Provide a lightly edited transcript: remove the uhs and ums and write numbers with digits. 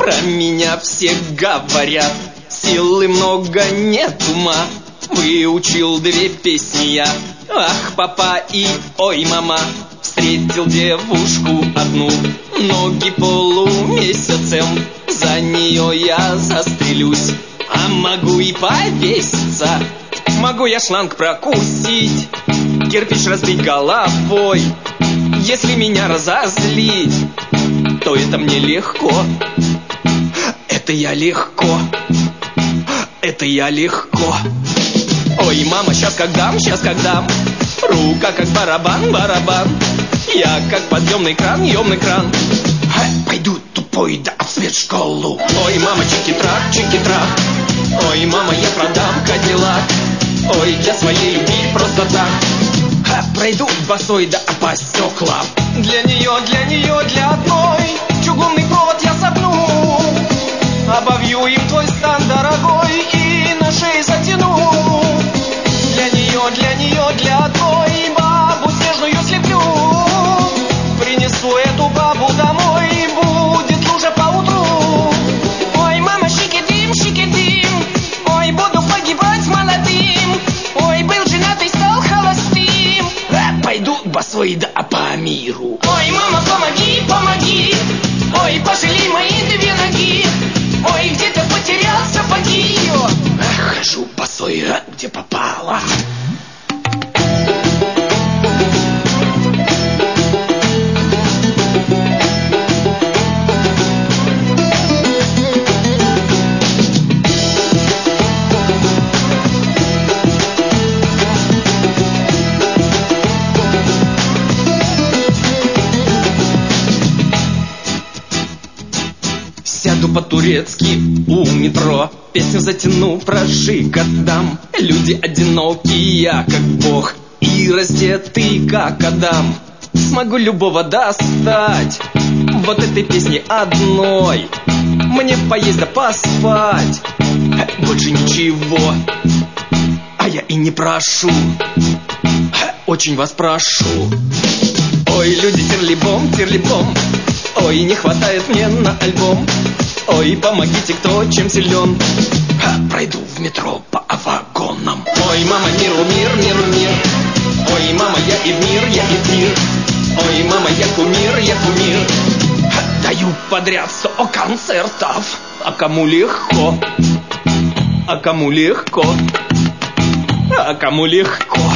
Про меня все говорят, силы много, нет ума. Выучил 2 песни я, ах, папа и ой, мама. Встретил девушку одну, ноги полумесяцем. За нее я застрелюсь, а могу и повеситься. Могу я шланг прокусить, кирпич разбить головой. Если меня разозлить, то это мне легко. Это я легко. Это я легко. Ой, мама, сейчас как дам, рука как барабан, барабан. Я как подъемный кран, ёмный кран. Пойду тупой, да в свет школу. Ой, мама, чики-трак. Ой, мама, я продам Кадиллак. Ой, для своей любви просто так. Пройду босой, да по стеклам. Для нее, для одной чугунный провод я согну. Обовью им твой стан, дорогой, и на шее затяну. Для нее, для одной бабу снежную слеплю. Принесу эту бабу домой, будет лужа поутру. Ой, мама, шики-дим. Ой, буду погибать молодым. Ой, был женатый, стал холостым. Пойду босой, да по миру. Ой, мама, помоги. Ой, пожалей мои 2 ноги. Ой, где-то потерял сапоги. Хожу босой, где попало. Сяду по-турецки у метро, песню затяну про жигадам. Люди одинокие, я как бог, и раздетый как Адам. Смогу любого достать вот этой песни одной. Мне поесть да поспать, больше ничего. А я и не прошу, очень вас прошу. Ой, люди, тирлибом. Ой, не хватает мне на альбом. Ой, помогите, кто чем силен. Пройду в метро по вагонам. Ой, мама, мир. Ой, мама, я и в мир. Ой, мама, я кумир. Даю подряд 100 концертов. А кому легко? А кому легко?